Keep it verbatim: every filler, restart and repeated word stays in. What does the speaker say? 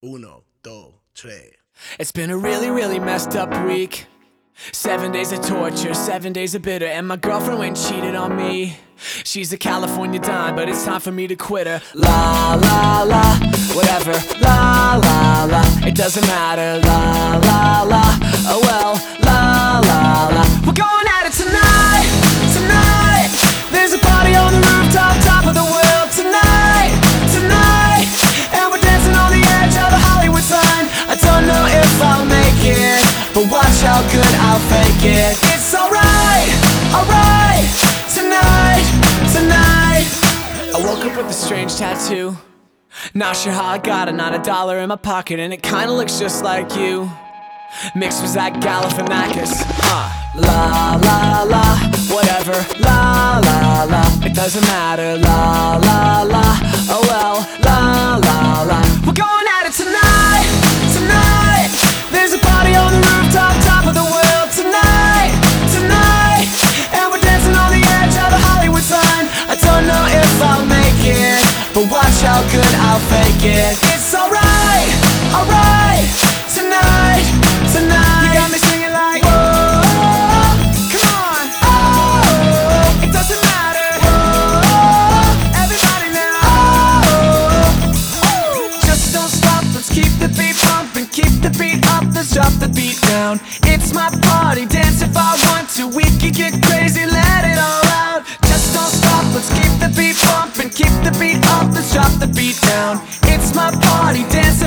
Uno, dos, tres. It's been a really, really messed up week. Seven days of torture, seven days of bitter. And my girlfriend went and cheated on me. She's a California dime, but it's time for me to quit her. La, la, la, whatever. La, la, la, it doesn't matter. La, la, la, oh well. La, la, la, we're going at it tonight, tonight. There's a party on the rooftop, top of the world. Tonight, tonight. And we're dancing on the edge of the Hollywood sign. I don't know if I'll make it, but watch how good I'll fake it. It's alright, alright. Tonight, tonight. I woke up with a strange tattoo. Not sure how I got it, not a dollar in my pocket. And it kinda looks just like you. Mixed with Zach Galifianakis. uh, La, la, la, whatever. La, la, la, it doesn't matter. La, la, la, oh well. La, la, la, we're going at it tonight, tonight. There's a party on the rooftop, top of the world. Tonight, tonight. And we're dancing on the edge of the Hollywood sign. I don't know if I'll make it, but watch how good I'll fake it. It's alright, alright. Tonight, tonight. You got me singing like, whoa, come on, oh, it doesn't matter, whoa, everybody now, oh, oh, just don't stop, let's keep the beat pumping, keep the beat up, let's drop the beat down. It's my party, dance if I want to, we can get crazy, let it all out. Just don't stop, let's keep the beat pumping, keep the beat up, let's drop the beat down. It's my party, dance